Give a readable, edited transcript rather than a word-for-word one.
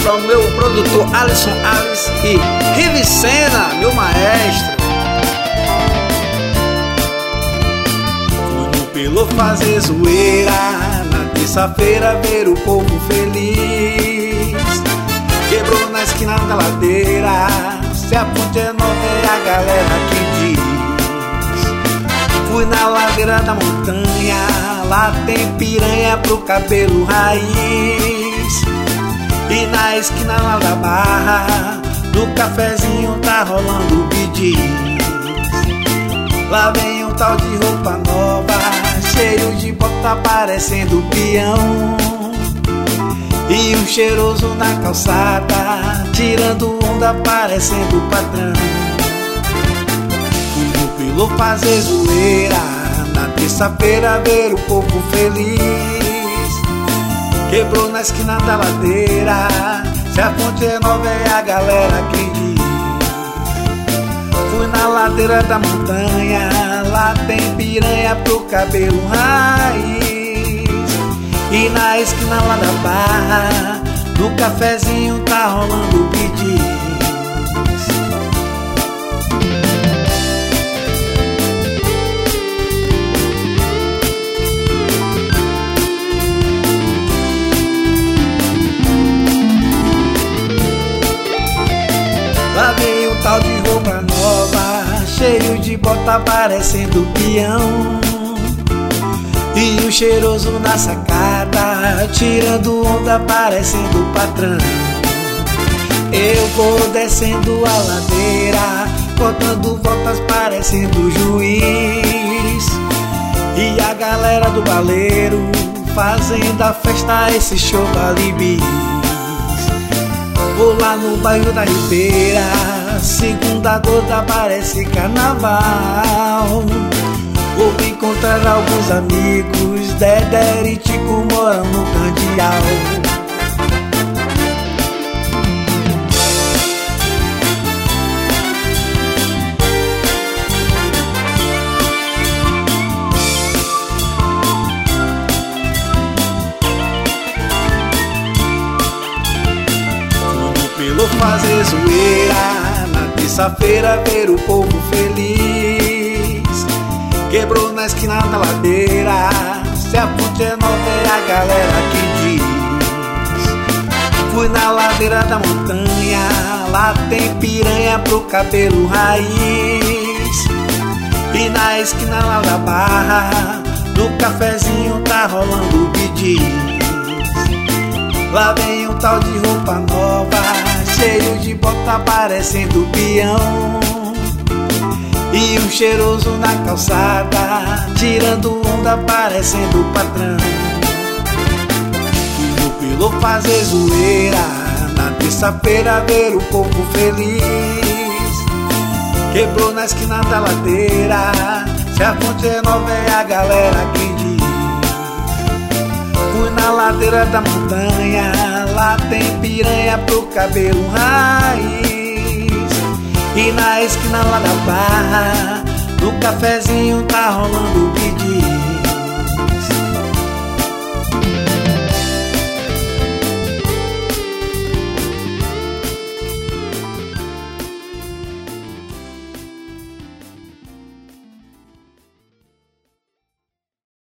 para o meu produtor Alisson Alves e Rivicena, meu maestro. Fui no Pelô fazer zoeira, na terça-feira ver o povo feliz. Quebrou na esquina da ladeira, se a ponte é nova é a galera que diz. Fui na ladeira da montanha, lá tem piranha pro cabelo raiz. E na esquina lá da barra, no cafezinho tá rolando bidis. Lá vem um tal de roupa nova, cheio de bota parecendo peão. E um cheiroso na calçada, tirando onda parecendo patrão. Fui no Pelô fazer zoeira, na terça-feira ver o povo feliz. Quebrou na esquina da ladeira, se a ponte é nova é a galera que diz. Fui na ladeira da montanha, lá tem piranha pro cabelo raiz. E na esquina lá da barra, no cafezinho tá rolando bidis. Lá vem um tal de roupa nova, cheio de bota parecendo peão. E o cheiroso na sacada, tirando onda parecendo patrão. Eu vou descendo a ladeira, contando voltas parecendo juiz. E a galera do baleiro, fazendo a festa, esse show vale bis. Vou lá no bairro da Ribeira, segunda gota parece carnaval. Vou encontrar alguns amigos, Dedé e Tico moram no Candial. Fui no Pelô fazer zoeira, na terça-feira ver o povo feliz. Quebrou na esquina da ladeira, se a ponte é nova é a galera que diz. Fui na ladeira da montanha, lá tem piranha pro cabelo raiz. E na esquina lá da barra, no cafezinho tá rolando bidis. Lá vem um tal de roupa nova, cheio de bota parecendo peão. E um cheiroso na calçada, tirando onda parecendo patrão. Fui no Pelô fazer zoeira, na terça-feira ver o povo feliz. Quebrou na esquina da ladeira, se a ponte é nova é a galera que diz. Fui na ladeira da montanha, lá tem piranha pro cabelo raiz. E na esquina lá da barra, no cafezinho tá rolando bidis.